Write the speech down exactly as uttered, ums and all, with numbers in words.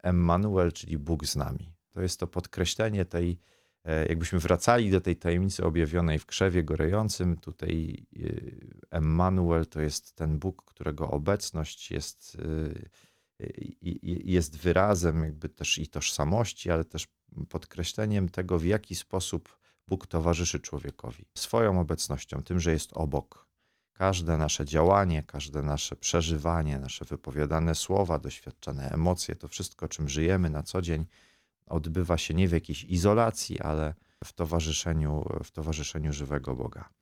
Emmanuel, czyli Bóg z nami. To jest to podkreślenie tej, jakbyśmy wracali do tej tajemnicy objawionej w krzewie gorejącym. Tutaj Emmanuel to jest ten Bóg, którego obecność jest, jest wyrazem jakby też i tożsamości, ale też podkreśleniem tego, w jaki sposób Bóg towarzyszy człowiekowi. Swoją obecnością, tym, że jest obok. Każde nasze działanie, każde nasze przeżywanie, nasze wypowiadane słowa, doświadczane emocje, to wszystko, czym żyjemy na co dzień, odbywa się nie w jakiejś izolacji, ale w towarzyszeniu, w towarzyszeniu żywego Boga.